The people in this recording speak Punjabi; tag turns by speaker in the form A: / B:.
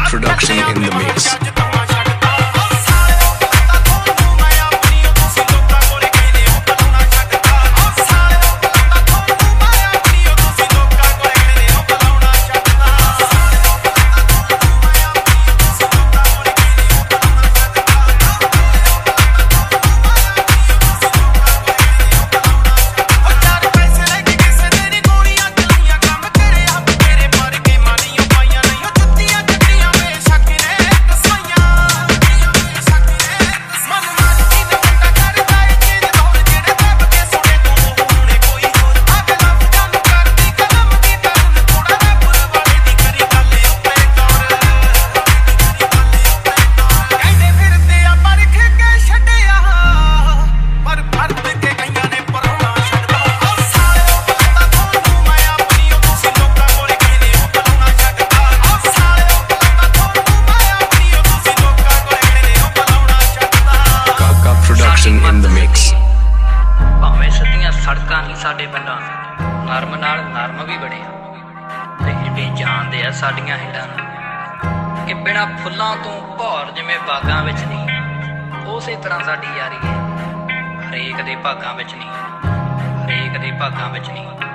A: production in the mix. In the mix.
B: ਭਾਵੇਂ ਸਿੱਧੀਆਂ ਸੜਕਾਂ ਹੀ ਸਾਡੇ ਪਿੰਡਾਂ ਨਰਮ ਨਾਲ ਨਰਮ ਵੀ ਬਣੇ ਆ ਤੇ ਏਡੇ ਜਾਣਦੇ ਆ ਸਾਡੀਆਂ ਹਿੱਡਾਂ ਨੂੰ ਕਿ ਬਿਨਾਂ ਫੁੱਲਾਂ ਤੋਂ ਭੌਰ ਜਿਵੇਂ ਬਾਗਾਂ ਵਿੱਚ ਨਹੀਂ, ਉਸੇ ਤਰ੍ਹਾਂ ਸਾਡੀ ਯਾਰੀ ਹੈ ਹਰੇਕ ਦੇ ਭਾਗਾਂ ਵਿੱਚ ਨਹੀਂ, ਹਰੇਕ ਦੇ ਭਾਗਾਂ ਵਿੱਚ ਨਹੀਂ।